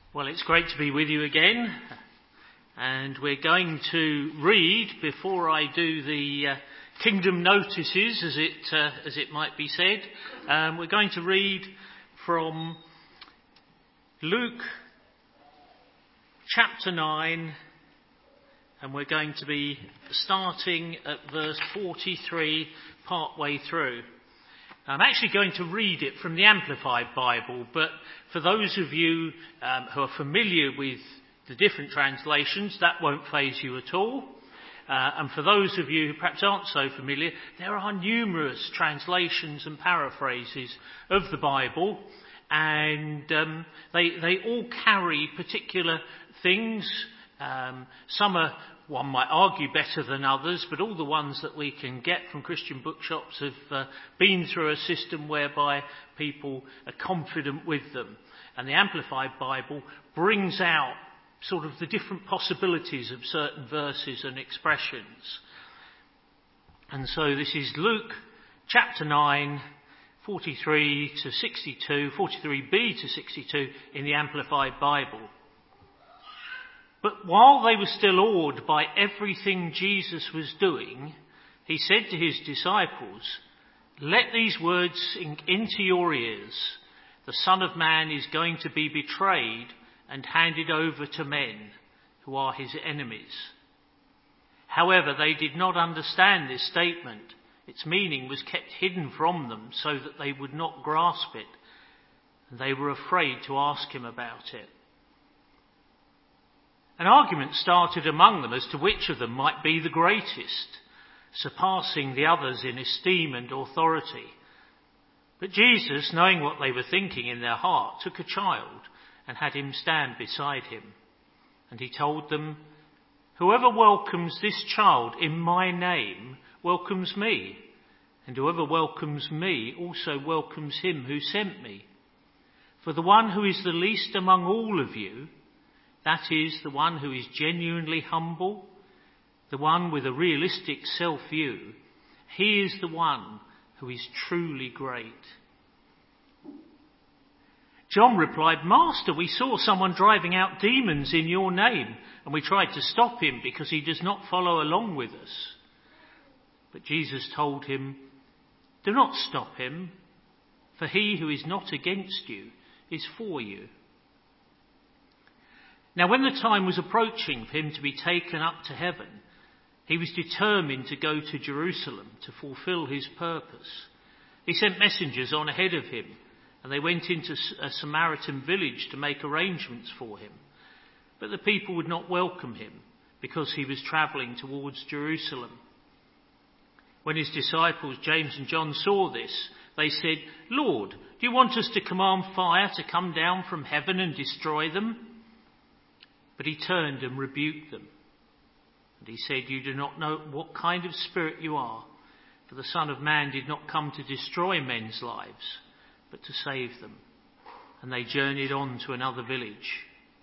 Well, it's great to be with you again, and we're going to read, before I do the kingdom notices, as it might be said, we're going to read from Luke chapter 9, and we're going to be starting at verse 43 part way through. I'm actually going to read it from the Amplified Bible, but for those of you who are familiar with the different translations, that won't faze you at all. And for those of you who perhaps aren't so familiar, there are numerous translations and paraphrases of the Bible, and they all carry particular things. Some are, one might argue, better than others, but all the ones that we can get from Christian bookshops have been through a system whereby people are confident with them. And the Amplified Bible brings out sort of the different possibilities of certain verses and expressions. And so this is Luke chapter 9, 43 to 62, 43b to 62 in the Amplified Bible. But while they were still awed by everything Jesus was doing, he said to his disciples, "Let these words sink into your ears. The Son of Man is going to be betrayed and handed over to men who are his enemies." However, they did not understand this statement. Its meaning was kept hidden from them so that they would not grasp it, and they were afraid to ask him about it. An argument started among them as to which of them might be the greatest, surpassing the others in esteem and authority. But Jesus, knowing what they were thinking in their heart, took a child and had him stand beside him. And he told them, "Whoever welcomes this child in my name welcomes me, and whoever welcomes me also welcomes him who sent me. For the one who is the least among all of you, that is, the one who is genuinely humble, the one with a realistic self-view, he is the one who is truly great." John replied, "Master, we saw someone driving out demons in your name, and we tried to stop him because he does not follow along with us." But Jesus told him, "Do not stop him, for he who is not against you is for you." Now when the time was approaching for him to be taken up to heaven, he was determined to go to Jerusalem to fulfill his purpose. He sent messengers on ahead of him, and they went into a Samaritan village to make arrangements for him. But the people would not welcome him because he was travelling towards Jerusalem. When his disciples James and John saw this, they said, "Lord, do you want us to command fire to come down from heaven and destroy them?" But he turned and rebuked them. And he said, "You do not know what kind of spirit you are, for the Son of Man did not come to destroy men's lives, but to save them." And they journeyed on to another village.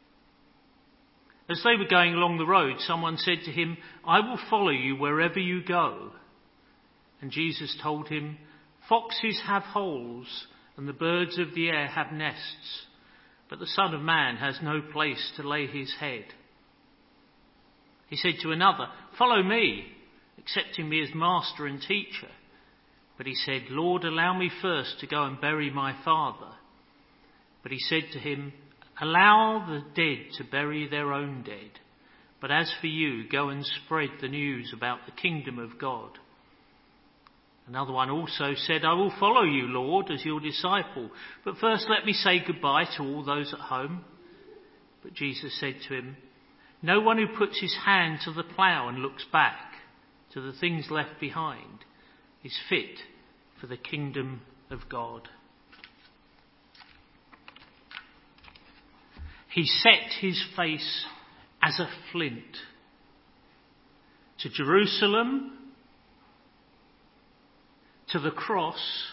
As they were going along the road, someone said to him, "I will follow you wherever you go." And Jesus told him, "Foxes have holes, and the birds of the air have nests, but the Son of Man has no place to lay his head." He said to another, "Follow me," accepting me as master and teacher. But he said, "Lord, allow me first to go and bury my father." But he said to him, "Allow the dead to bury their own dead. But as for you, go and spread the news about the kingdom of God." Another one also said, "I will follow you, Lord, as your disciple, but first let me say goodbye to all those at home." But Jesus said to him, "No one who puts his hand to the plough and looks back to the things left behind is fit for the kingdom of God." He set his face as a flint to Jerusalem, to the cross,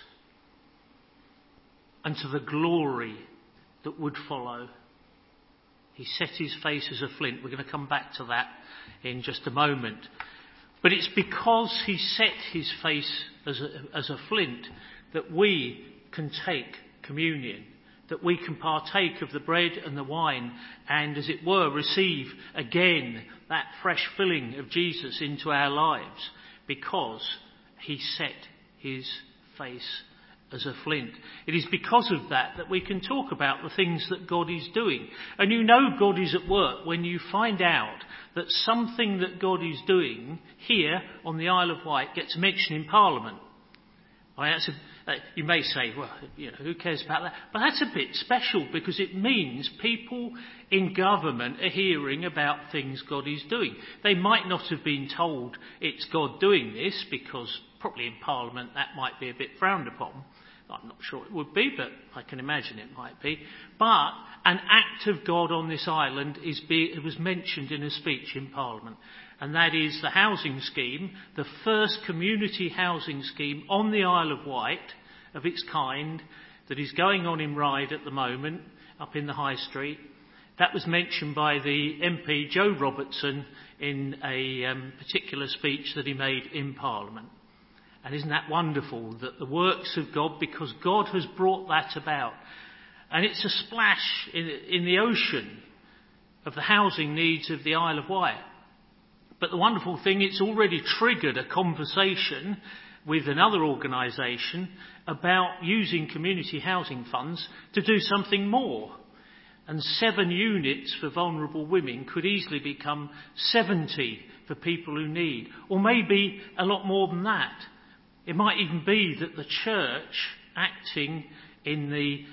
and to the glory that would follow. He set his face as a flint. We're going to come back to that in just a moment. But it's because he set his face as a flint that we can take communion, that we can partake of the bread and the wine and, as it were, receive again that fresh filling of Jesus into our lives because he set his face as a flint. It is because of that that we can talk about the things that God is doing. And you know God is at work when you find out that something that God is doing here on the Isle of Wight gets mentioned in Parliament. You may say, well, who cares about that? But that's a bit special because it means people in government are hearing about things God is doing. They might not have been told it's God doing this because probably in Parliament that might be a bit frowned upon. I'm not sure it would be, but I can imagine it might be. But an act of God on this island it was mentioned in a speech in Parliament. And that is the housing scheme, the first community housing scheme on the Isle of Wight of its kind that is going on in Ryde at the moment, up in the High Street. That was mentioned by the MP Joe Robertson in a particular speech that he made in Parliament. And isn't that wonderful that the works of God, because God has brought that about. And it's a splash in the ocean of the housing needs of the Isle of Wight. But the wonderful thing, it's already triggered a conversation with another organisation about using community housing funds to do something more. And 7 units for vulnerable women could easily become 70 for people who need, or maybe a lot more than that. It might even be that the church, acting in the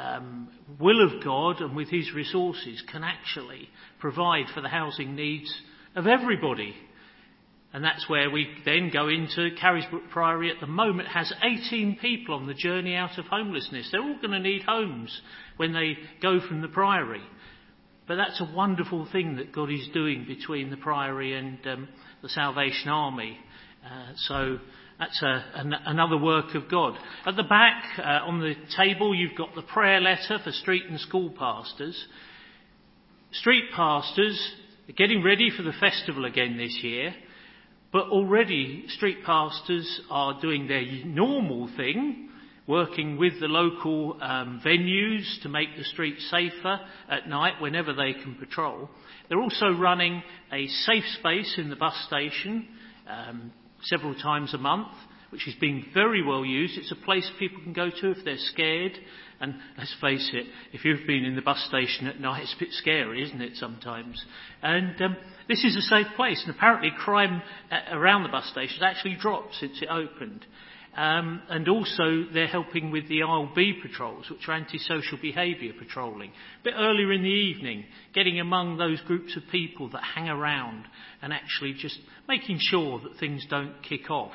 will of God and with his resources, can actually provide for the housing needs of everybody. And that's where we then go into Carisbrooke Priory. At the moment has 18 people on the journey out of homelessness. They're all going to need homes when they go from the Priory. But that's a wonderful thing that God is doing between the Priory and the Salvation Army. So that's another work of God. At the back on the table you've got the prayer letter for street and school pastors. Street pastors are getting ready for the festival again this year, but already street pastors are doing their normal thing, working with the local venues to make the streets safer at night whenever they can patrol. They're also running a safe space in the bus station several times a month, which is being very well used. It's a place people can go to if they're scared. And let's face it, if you've been in the bus station at night, it's a bit scary, isn't it, sometimes? And this is a safe place. And apparently crime around the bus station has actually dropped since it opened. And also they're helping with the Isle B patrols, which are antisocial behaviour patrolling. A bit earlier in the evening, getting among those groups of people that hang around and actually just making sure that things don't kick off.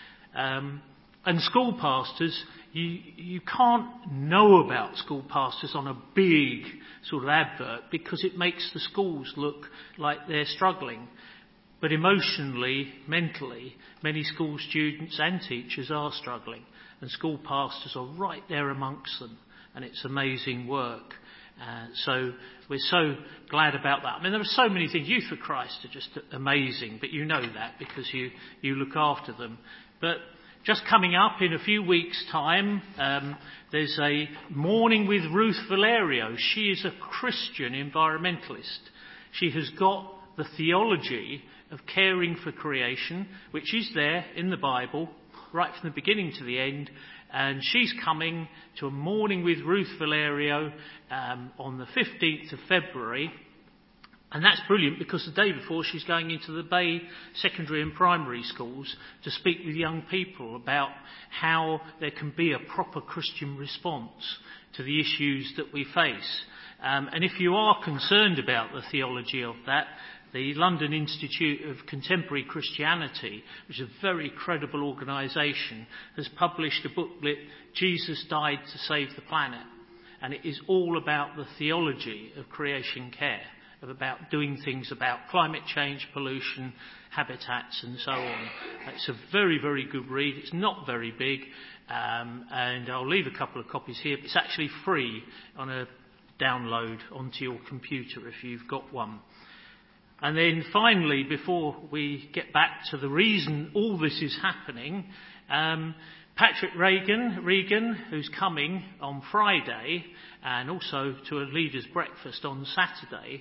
And school pastors, you can't know about school pastors on a big sort of advert because it makes the schools look like they're struggling. But emotionally, mentally, many school students and teachers are struggling. And school pastors are right there amongst them. And it's amazing work. So we're so glad about that. I mean, there are so many things. Youth for Christ are just amazing. But you know that because you look after them. But just coming up in a few weeks' time, there's a morning with Ruth Valerio. She is a Christian environmentalist. She has got the theology of caring for creation, which is there in the Bible, right from the beginning to the end. And she's coming to a morning with Ruth Valerio on the 15th of February. And that's brilliant because the day before she's going into the Bay secondary and primary schools to speak with young people about how there can be a proper Christian response to the issues that we face. And if you are concerned about the theology of that, the London Institute of Contemporary Christianity, which is a very credible organisation, has published a booklet, Jesus Died to Save the Planet. And it is all about the theology of creation care, about doing things about climate change, pollution, habitats and so on. It's a very, very good read. It's not very big, and I'll leave a couple of copies here. But it's actually free on a download onto your computer if you've got one. And then finally, before we get back to the reason all this is happening, Patrick Regan, who's coming on Friday, and also to a leaders' breakfast on Saturday,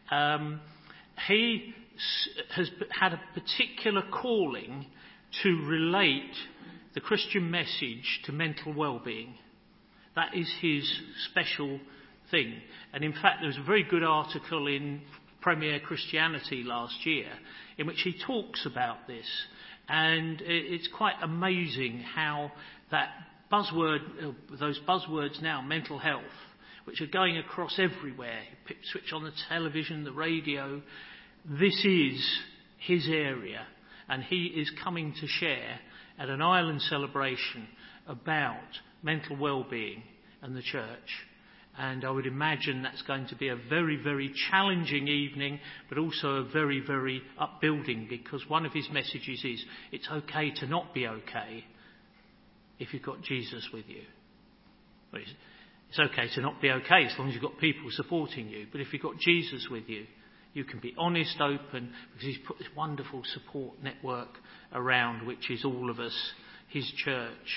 he has had a particular calling to relate the Christian message to mental well-being. That is his special thing. And in fact, there was a very good article in Premier Christianity last year in which he talks about this. And it's quite amazing how that buzzword, those buzzwords now, mental health, which are going across everywhere. You switch on the television, the radio. This is his area. And he is coming to share at an Ireland celebration about mental well-being and the church. And I would imagine that's going to be a very, very challenging evening, but also a very, very upbuilding, because one of his messages is it's okay to not be okay if you've got Jesus with you. Well, it's okay to not be okay as long as you've got people supporting you. But if you've got Jesus with you, you can be honest, open, because he's put this wonderful support network around, which is all of us, his church.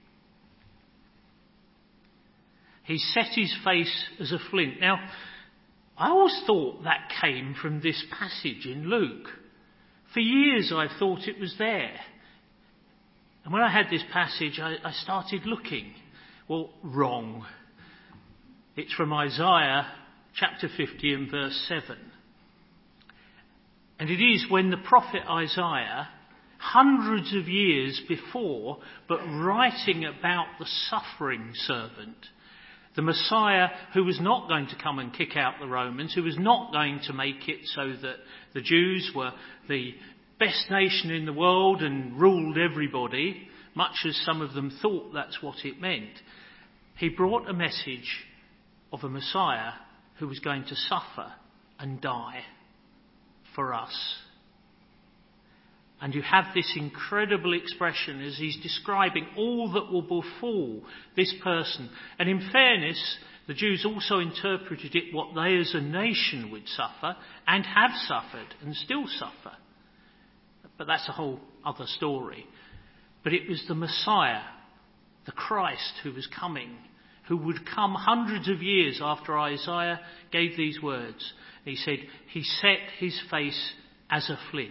He set his face as a flint. Now, I always thought that came from this passage in Luke. For years I thought it was there. And when I had this passage, I started looking. Well, wrong. It's from Isaiah chapter 50 and verse 7. And it is when the prophet Isaiah, hundreds of years before, but writing about the suffering servant, the Messiah who was not going to come and kick out the Romans, who was not going to make it so that the Jews were the best nation in the world and ruled everybody, much as some of them thought that's what it meant. He brought a message of a Messiah who was going to suffer and die for us. And you have this incredible expression as he's describing all that will befall this person. And in fairness, the Jews also interpreted it what they as a nation would suffer and have suffered and still suffer. But that's a whole other story. But it was the Messiah, the Christ who was coming, who would come hundreds of years after Isaiah gave these words. He said, he set his face as a flint.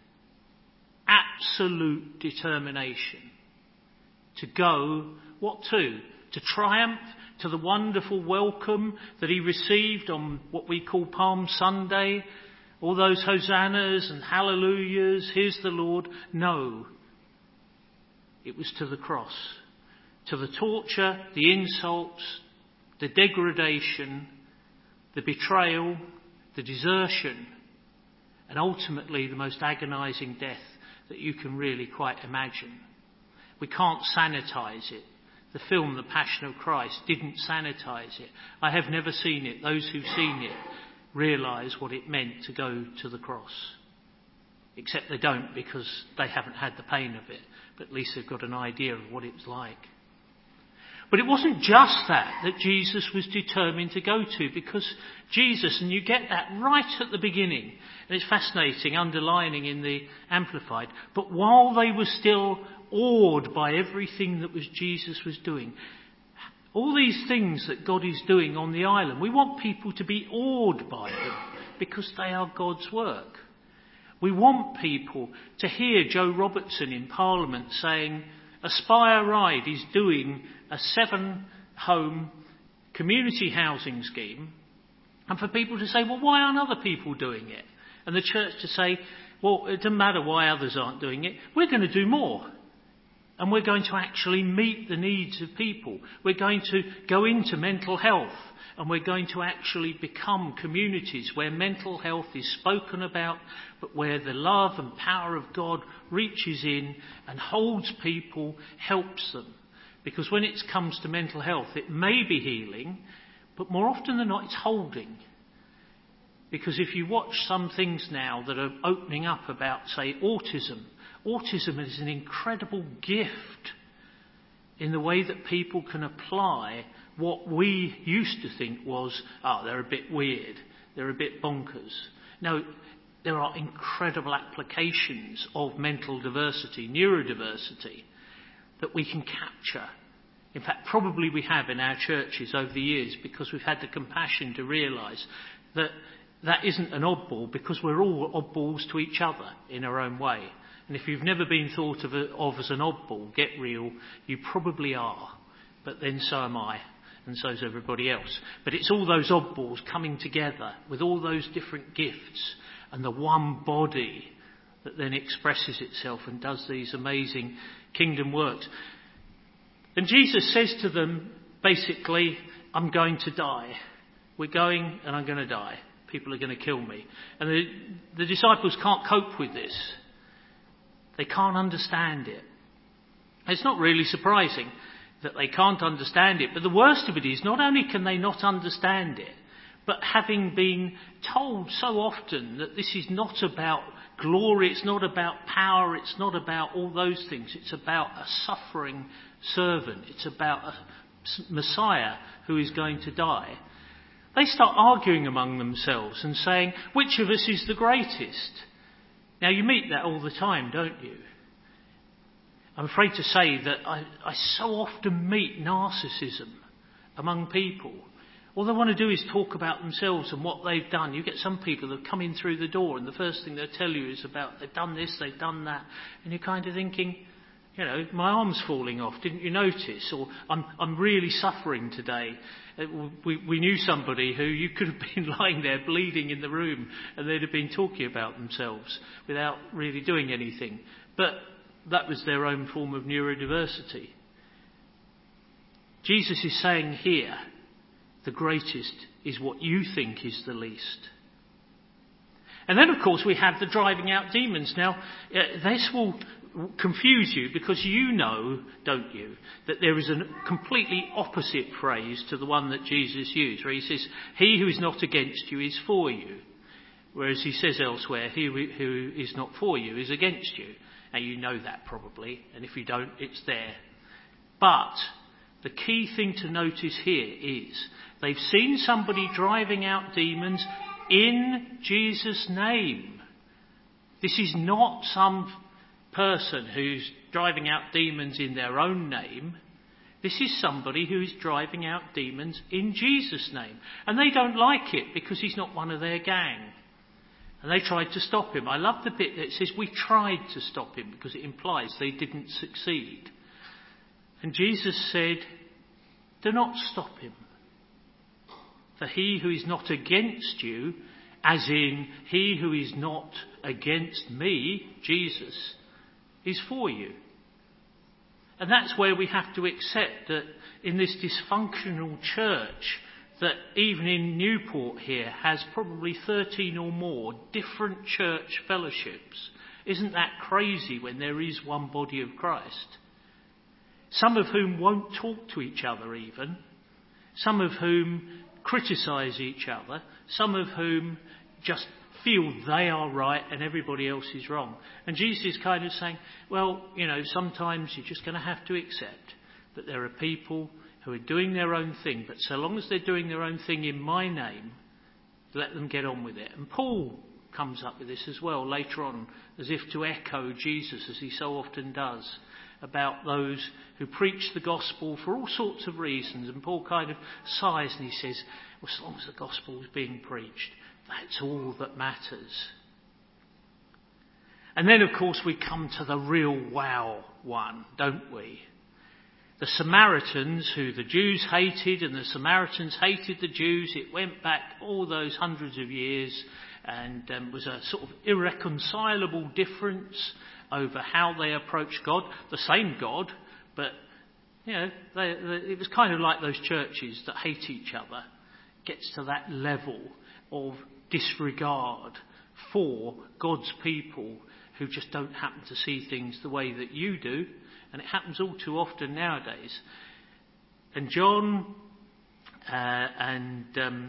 Absolute determination to go, what to? To triumph, to the wonderful welcome that he received on what we call Palm Sunday, all those hosannas and hallelujahs, here's the Lord. No, it was to the cross, to the torture, the insults, the degradation, the betrayal, the desertion, and ultimately the most agonizing death that you can really quite imagine. We can't sanitize it. The film The Passion of Christ didn't sanitize it. I have never seen it. Those who've seen it realise what it meant to go to the cross. Except they don't, because they haven't had the pain of it. But at least they've got an idea of what it was like. But it wasn't just that Jesus was determined to go to, because Jesus, and you get that right at the beginning, and it's fascinating, underlining in the Amplified, but while they were still awed by everything that Jesus was doing, all these things that God is doing on the island, we want people to be awed by them, because they are God's work. We want people to hear Joe Robertson in Parliament saying, Aspire Ride is doing a 7-home community housing scheme, and for people to say, well, why aren't other people doing it? And the church to say, well, it doesn't matter why others aren't doing it, we're going to do more. And we're going to actually meet the needs of people. We're going to go into mental health, and we're going to actually become communities where mental health is spoken about, but where the love and power of God reaches in and holds people, helps them. Because when it comes to mental health, it may be healing, but more often than not, it's holding. Because if you watch some things now that are opening up about, say, autism is an incredible gift in the way that people can apply what we used to think was, they're a bit weird, they're a bit bonkers. No, there are incredible applications of mental diversity, neurodiversity, that we can capture. In fact, probably we have in our churches over the years, because we've had the compassion to realise that that isn't an oddball, because we're all oddballs to each other in our own way. And if you've never been thought of as an oddball, get real, you probably are. But then so am I, and so is everybody else. But it's all those oddballs coming together with all those different gifts and the one body that then expresses itself and does these amazing kingdom works. And Jesus says to them, basically, I'm going to die. We're going and I'm going to die. People are going to kill me. And the disciples can't cope with this. They can't understand it. It's not really surprising that they can't understand it. But the worst of it is, not only can they not understand it, but having been told so often that this is not about glory, it's not about power, it's not about all those things. It's about a suffering servant. It's about a Messiah who is going to die. They start arguing among themselves and saying, which of us is the greatest? Now, you meet that all the time, don't you? I'm afraid to say that I so often meet narcissism among people. All they want to do is talk about themselves and what they've done. You get some people that come in through the door and the first thing they'll tell you is about they've done this, they've done that. And you're kind of thinking, you know, my arm's falling off, didn't you notice? Or I'm really suffering today. We knew somebody who you could have been lying there bleeding in the room and they'd have been talking about themselves without really doing anything. But that was their own form of neurodiversity. Jesus is saying here, the greatest is what you think is the least. And then, of course, we have the driving out demons. Now, this will confuse you because you know, don't you, that there is a completely opposite phrase to the one that Jesus used, where he says, he who is not against you is for you. Whereas he says elsewhere, he who is not for you is against you. Now, you know that probably, and if you don't, it's there. But the key thing to notice here is they've seen somebody driving out demons in Jesus' name. This is not some person who's driving out demons in their own name. This is somebody who is driving out demons in Jesus' name. And they don't like it because he's not one of their gang. And they tried to stop him. I love the bit that says we tried to stop him because it implies they didn't succeed. And Jesus said, do not stop him. For he who is not against you, as in he who is not against me, Jesus, is for you. And that's where we have to accept that in this dysfunctional church, that even in Newport here has probably 13 or more different church fellowships. Isn't that crazy when there is one body of Christ? Some of whom won't talk to each other even. Some of whom criticise each other. Some of whom just feel they are right and everybody else is wrong. And Jesus is kind of saying, well, you know, sometimes you're just going to have to accept that there are people who are doing their own thing, but so long as they're doing their own thing in my name, let them get on with it. And Paul comes up with this as well later on, as if to echo Jesus, as he so often does, about those who preach the gospel for all sorts of reasons. And Paul kind of sighs and he says, well, as long as the gospel is being preached, that's all that matters. And then, of course, we come to the real wow one, don't we? The Samaritans, who the Jews hated, and the Samaritans hated the Jews. It went back all those hundreds of years and was a sort of irreconcilable difference over how they approached God. The same God, but, you know, it was kind of like those churches that hate each other. Gets to that level of disregard for God's people who just don't happen to see things the way that you do. And it happens all too often nowadays. And John I'll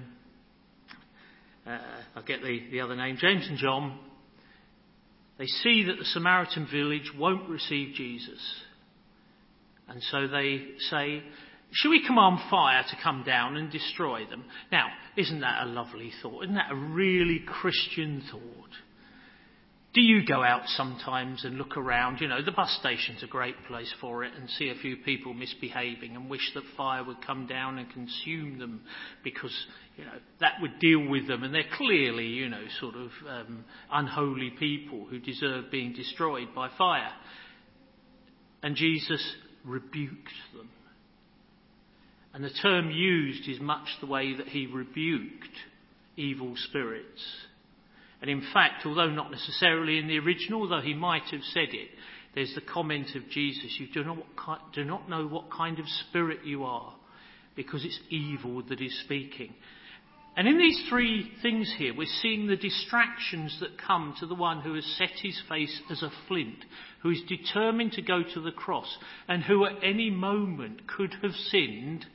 get the other name, James and John, they see that the Samaritan village won't receive Jesus. And so they say, should we command fire to come down and destroy them? Now, isn't that a lovely thought? Isn't that a really Christian thought? Do you go out sometimes and look around? You know, the bus station's a great place for it, and see a few people misbehaving and wish that fire would come down and consume them because, you know, that would deal with them. And they're clearly, you know, sort of unholy people who deserve being destroyed by fire. And Jesus rebuked them. And the term used is much the way that he rebuked evil spirits. And in fact, although not necessarily in the original, although he might have said it, there's the comment of Jesus, you do not know what kind of spirit you are, because it's evil that is speaking. And in these three things here, we're seeing the distractions that come to the one who has set his face as a flint, who is determined to go to the cross, and who at any moment could have sinned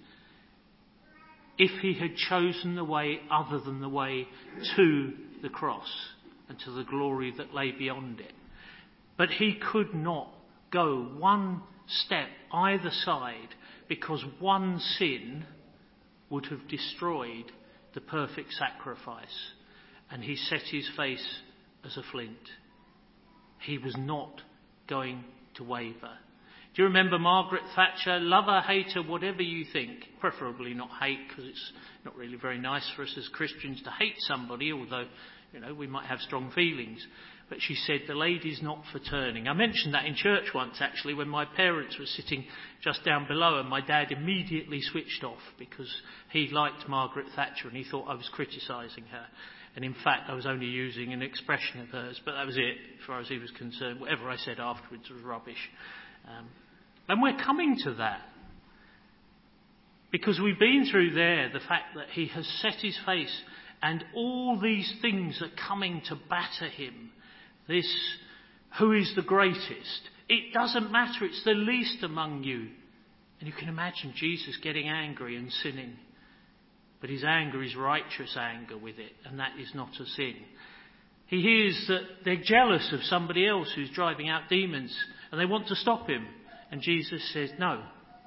if he had chosen the way other than the way to the cross and to the glory that lay beyond it. But he could not go one step either side, because one sin would have destroyed the perfect sacrifice, and he set his face as a flint. He was not going to waver. Do you remember Margaret Thatcher? Love her, hate her, whatever you think. Preferably not hate, because it's not really very nice for us as Christians to hate somebody, although, you know, we might have strong feelings. But she said, the lady's not for turning. I mentioned that in church once, actually, when my parents were sitting just down below, and my dad immediately switched off because he liked Margaret Thatcher and he thought I was criticising her. And in fact, I was only using an expression of hers, but that was it, as far as he was concerned. Whatever I said afterwards was rubbish. And we're coming to that, because we've been through there the fact that he has set his face, and all these things are coming to batter him. This, who is the greatest? It doesn't matter, it's the least among you. And you can imagine Jesus getting angry and sinning. But his anger is righteous anger with it, and that is not a sin. He hears that they're jealous of somebody else who's driving out demons, and they want to stop him. And Jesus says, no.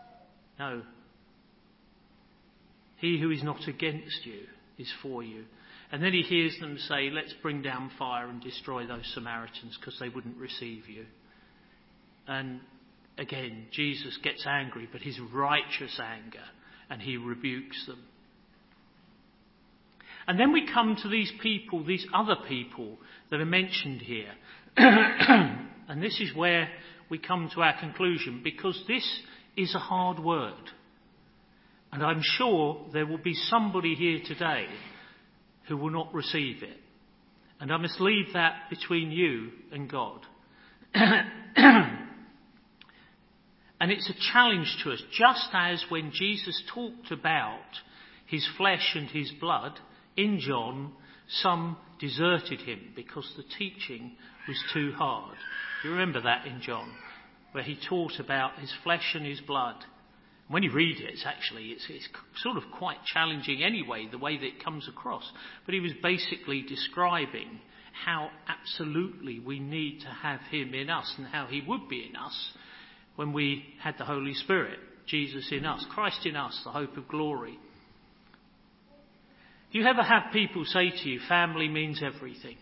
He who is not against you is for you. And then he hears them say, let's bring down fire and destroy those Samaritans because they wouldn't receive you. And again, Jesus gets angry, but his righteous anger, and he rebukes them. And then we come to these people, these other people that are mentioned here. And this is where we come to our conclusion, because this is a hard word. And I'm sure there will be somebody here today who will not receive it. And I must leave that between you and God. And it's a challenge to us, just as when Jesus talked about his flesh and his blood in John, some deserted him because the teaching was too hard. You remember that in John, where he taught about his flesh and his blood. When you read it, it's sort of quite challenging anyway, the way that it comes across. But he was basically describing how absolutely we need to have him in us, and how he would be in us when we had the Holy Spirit, Jesus in us, Christ in us, the hope of glory. Do you ever have people say to you, family means everything?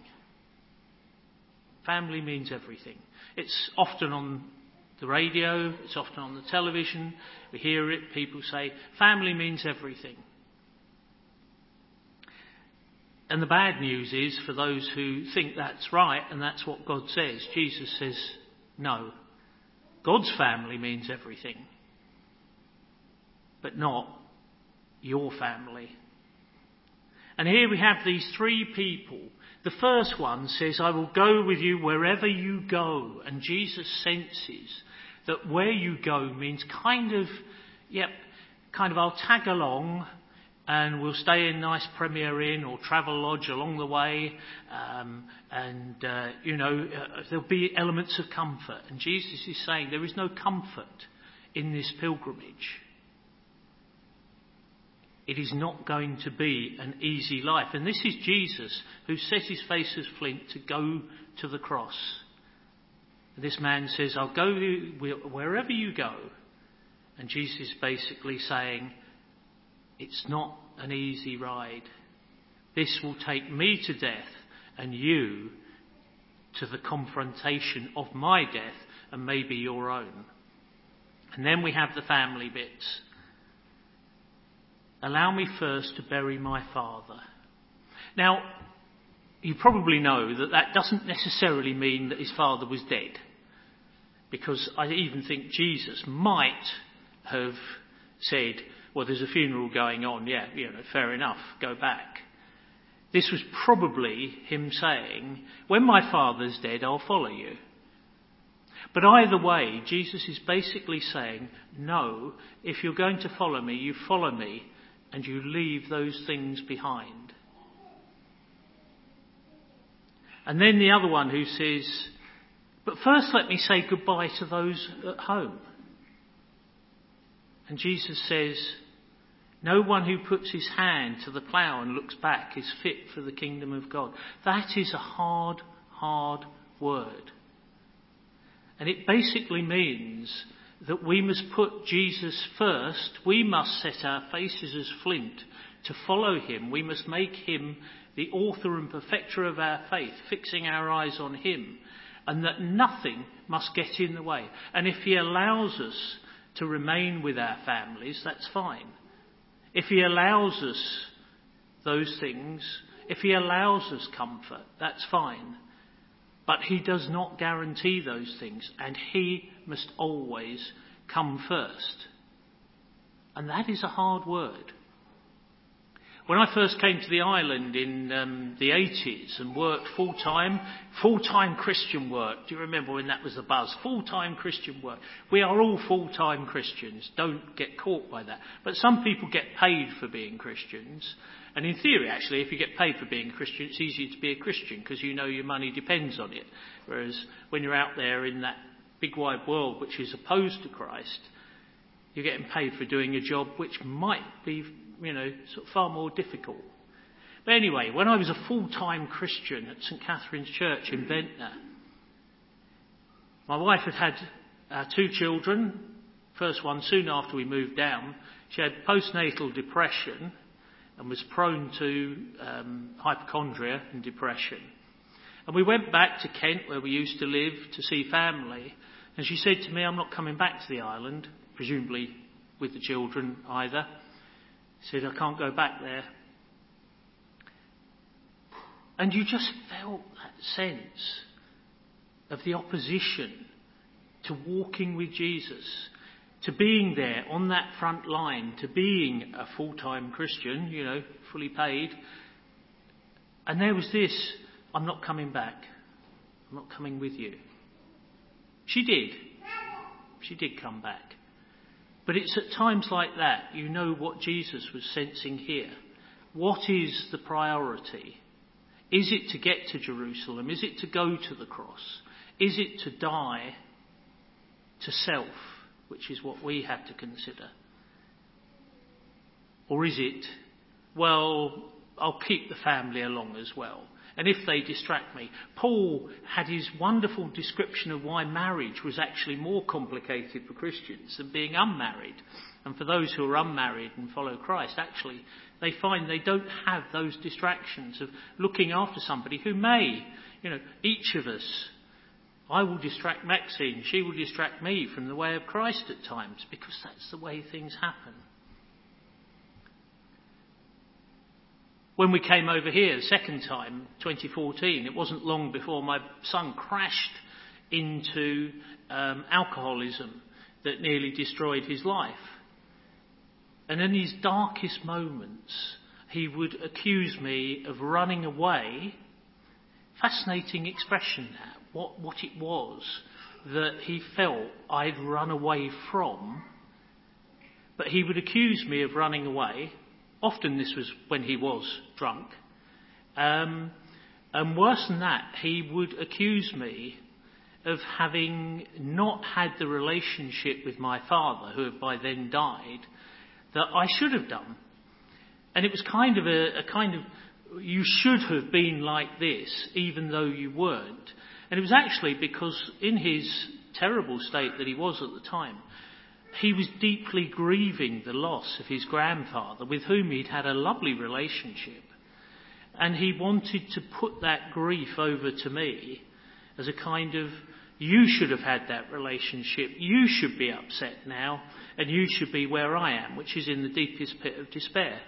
Family means everything. It's often on the radio, it's often on the television, we hear it, people say, family means everything. And the bad news is, for those who think that's right and that's what God says, Jesus says, no. God's family means everything, but not your family. And here we have these three people. The first one says, I will go with you wherever you go. And Jesus senses that where you go means kind of I'll tag along and we'll stay in nice Premier Inn or Travel Lodge along the way. There'll be elements of comfort. And Jesus is saying there is no comfort in this pilgrimage. It is not going to be an easy life. And this is Jesus who set his face as flint to go to the cross. And this man says, I'll go wherever you go. And Jesus is basically saying, it's not an easy ride. This will take me to death, and you to the confrontation of my death and maybe your own. And then we have the family bits. Allow me first to bury my father. Now, you probably know that that doesn't necessarily mean that his father was dead. Because I even think Jesus might have said, well, there's a funeral going on, fair enough, go back. This was probably him saying, when my father's dead, I'll follow you. But either way, Jesus is basically saying, no, if you're going to follow me, you follow me and you leave those things behind. And then the other one who says, but first let me say goodbye to those at home. And Jesus says, no one who puts his hand to the plough and looks back is fit for the kingdom of God. That is a hard, hard word. And it basically means that we must put Jesus first. We must set our faces as flint to follow him. We must make him the author and perfecter of our faith, fixing our eyes on him, and that nothing must get in the way. And if he allows us to remain with our families, that's fine. If he allows us those things, if he allows us comfort, that's fine. But he does not guarantee those things, and he must always come first. And that is a hard word. When I first came to the island in the 80s and worked full-time Christian work, do you remember when that was the buzz? Full-time Christian work. We are all full-time Christians. Don't get caught by that. But some people get paid for being Christians. And in theory, actually, if you get paid for being a Christian, it's easier to be a Christian because you know your money depends on it. Whereas when you're out there in that big wide world which is opposed to Christ, you're getting paid for doing a job which might be, sort of far more difficult. But anyway, when I was a full-time Christian at St Catherine's Church in Ventnor, my wife had our 2 children. First one, soon after we moved down, she had postnatal depression and was prone to hypochondria and depression. And we went back to Kent, where we used to live, to see family. And she said to me, I'm not coming back to the island, presumably with the children either. She said, I can't go back there. And you just felt that sense of the opposition to walking with Jesus, to being there on that front line, to being a full-time Christian, fully paid. And there was this, I'm not coming back. I'm not coming with you. She did. She did come back. But it's at times like that, what Jesus was sensing here. What is the priority? Is it to get to Jerusalem? Is it to go to the cross? Is it to die to self, which is what we have to consider? Or is it, I'll keep the family along as well. And if they distract me. Paul had his wonderful description of why marriage was actually more complicated for Christians than being unmarried. And for those who are unmarried and follow Christ, actually, they find they don't have those distractions of looking after somebody who may, each of us, I will distract Maxine, she will distract me from the way of Christ at times, because that's the way things happen. When we came over here the second time, 2014, it wasn't long before my son crashed into alcoholism that nearly destroyed his life. And in his darkest moments, he would accuse me of running away. Fascinating expression, that. What it was that he felt I'd run away from. But he would accuse me of running away. Often this was when he was drunk. And worse than that, he would accuse me of having not had the relationship with my father, who had by then died, that I should have done. And it was kind of you should have been like this, even though you weren't. And it was actually because in his terrible state that he was at the time, he was deeply grieving the loss of his grandfather, with whom he'd had a lovely relationship. And he wanted to put that grief over to me as a kind of, you should have had that relationship, you should be upset now, and you should be where I am, which is in the deepest pit of despair.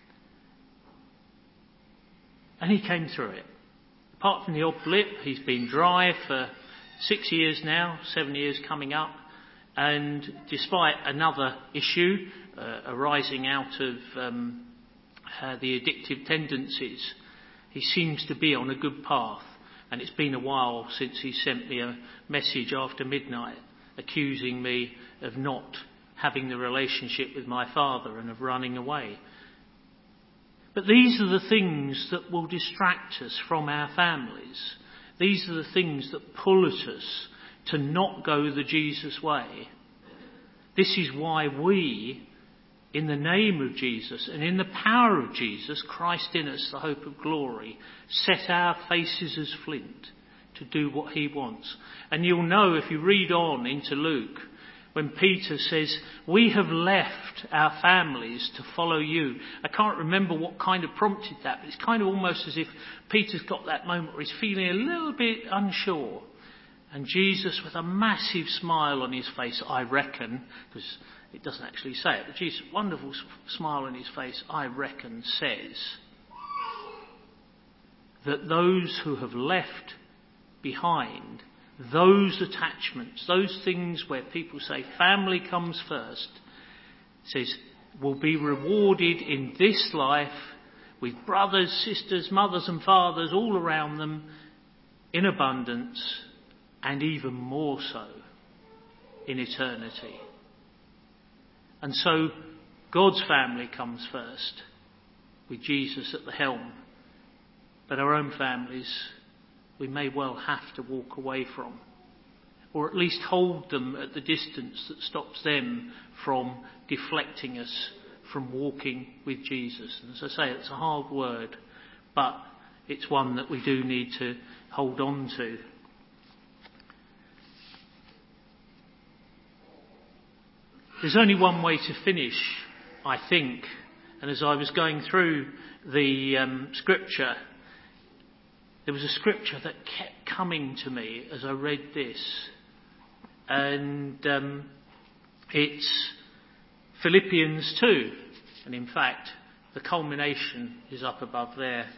And he came through it. Apart from the odd blip, he's been dry for 6 years now, 7 years coming up, and despite another issue arising out of the addictive tendencies, he seems to be on a good path. And it's been a while since he sent me a message after midnight accusing me of not having the relationship with my father and of running away. But these are the things that will distract us from our families. These are the things that pull at us to not go the Jesus way. This is why we, in the name of Jesus and in the power of Jesus, Christ in us, the hope of glory, set our faces as flint to do what he wants. And you'll know if you read on into Luke, when Peter says, we have left our families to follow you. I can't remember what kind of prompted that, but it's kind of almost as if Peter's got that moment where he's feeling a little bit unsure. And Jesus, with a massive smile on his face, I reckon, because it doesn't actually say it, but Jesus, wonderful smile on his face, I reckon, says that those who have left behind those attachments, those things where people say family comes first, says will be rewarded in this life with brothers, sisters, mothers and fathers all around them in abundance, and even more so in eternity. And so God's family comes first with Jesus at the helm, but our own families we may well have to walk away from, or at least hold them at the distance that stops them from deflecting us from walking with Jesus. And as I say, it's a hard word, but it's one that we do need to hold on to. There's only one way to finish, I think. And as I was going through the scripture, there was a scripture that kept coming to me as I read this. And it's Philippians 2. And in fact, the culmination is up above there.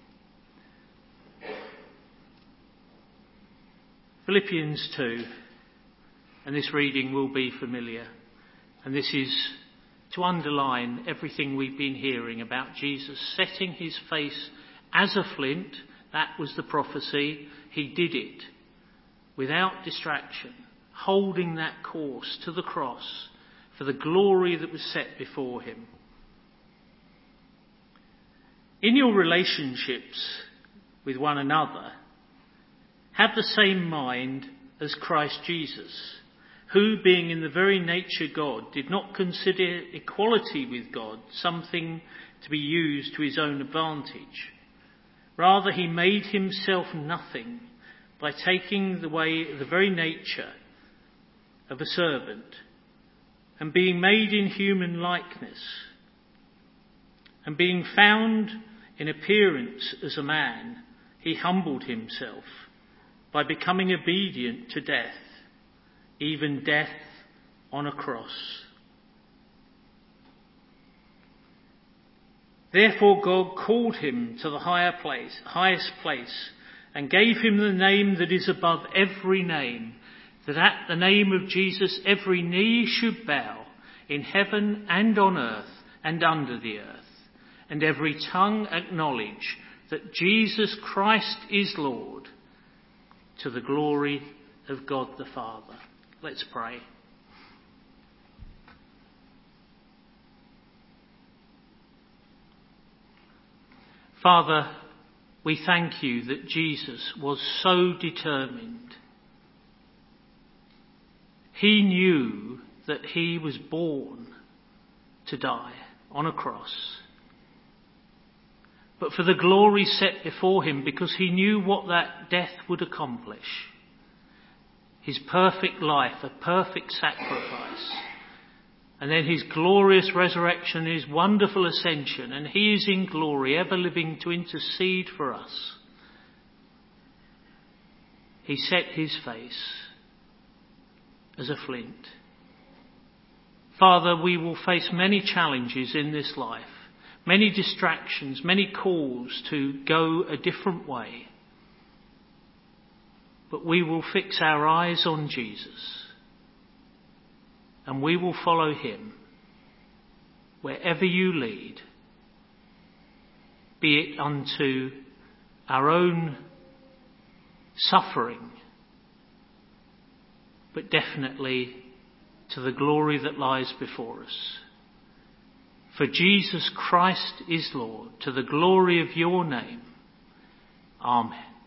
Philippians 2. And this reading will be familiar. And this is to underline everything we've been hearing about Jesus setting his face as a flint. That was the prophecy. He did it without distraction, holding that course to the cross for the glory that was set before him. In your relationships with one another, have the same mind as Christ Jesus, who, being in the very nature God, did not consider equality with God something to be used to his own advantage. Rather, he made himself nothing by taking the very nature of a servant, and being made in human likeness, and being found in appearance as a man, he humbled himself by becoming obedient to death, even death on a cross. Therefore God called him to the highest place, and gave him the name that is above every name, that at the name of Jesus every knee should bow, in heaven and on earth and under the earth, and every tongue acknowledge that Jesus Christ is Lord, to the glory of God the Father. Let's pray. Father, we thank you that Jesus was so determined. He knew that he was born to die on a cross, but for the glory set before him, because he knew what that death would accomplish. His perfect life, a perfect sacrifice, and then his glorious resurrection, his wonderful ascension, and he is in glory, ever living to intercede for us. he set his face as a flint. Father, we will face many challenges in this life, many distractions, many calls to go a different way. But we will fix our eyes on Jesus, and we will follow him wherever you lead, be it unto our own suffering, but definitely to the glory that lies before us. For Jesus Christ is Lord, to the glory of your name. Amen.